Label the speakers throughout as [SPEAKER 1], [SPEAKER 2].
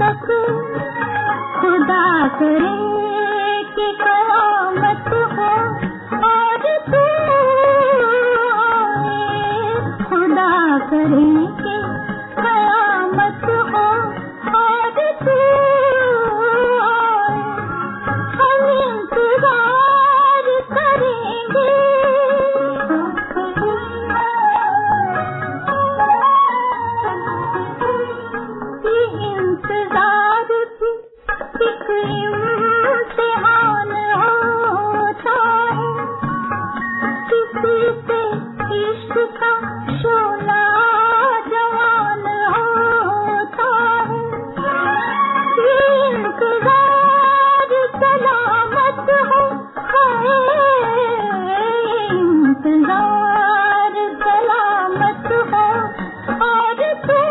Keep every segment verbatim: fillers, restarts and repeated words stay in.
[SPEAKER 1] तक खुदा करे कि कयामत हो और तू आए, खुदा करे कि कयामत हो और तू आए, हम इंतजार करेंगे। ये इंतजार भी एक इम्तिहान होता है, किसी से इश्क का शोला जवान होता है। ये इंतजार सलामत हो, हाय इंतजार सलामत हो और तू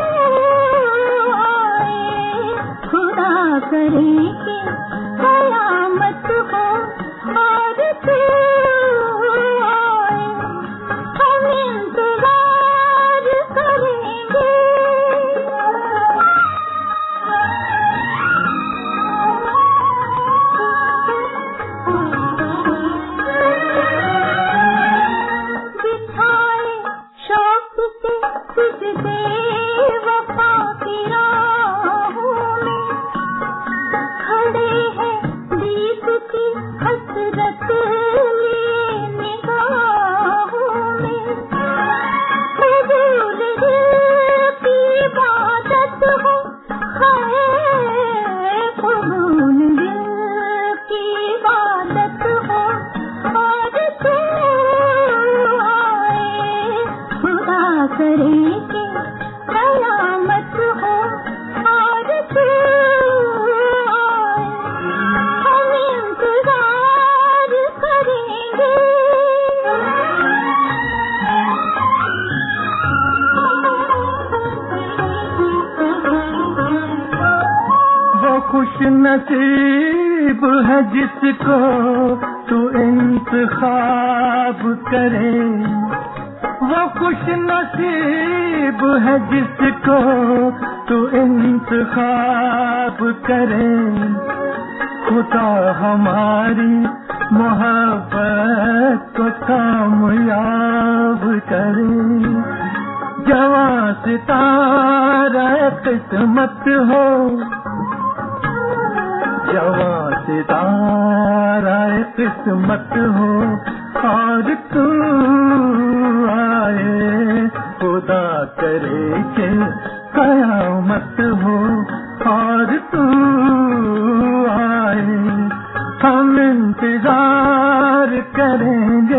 [SPEAKER 1] आए, खुदा करे कि कयामत हो और तू आए, हम इंतजार करेंगे। बिछाए शौक से सिजदे वफा की राहों में, खड़े हैं दीप की हसरत लिए निगाहों में। कबूल दिल की इबादत हो, हाय कबूल दिल की इबादत हो और तू आए, खुदा करे कि कयामत हो और तू आए, हम इंतजार करेंगे।
[SPEAKER 2] वो खुश नसीब है जिसको तू इंतखाब करे, वो खुश नसीब है जिसको तू इंतखाब करे। खुदा हमारी मोहब्बत को कामयाब करे, जवां सितारा किस्मत हो, जवां सितारा किस्मत हो और तू आए, खुदा करे कि कयामत हो और तू आए, हम इंतजार करेंगे।